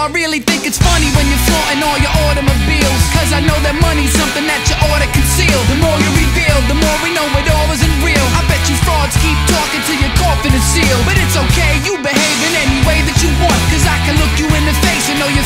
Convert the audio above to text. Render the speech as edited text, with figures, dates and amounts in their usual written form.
I really think it's funny when you're flaunting all your automobiles, cause I know that money's something that you ought to conceal. The more you reveal, the more we know it all isn't real. I bet you frauds keep talking till your coffin is sealed. But it's okay, you behave in any way that you want, cause I can look you in the face and know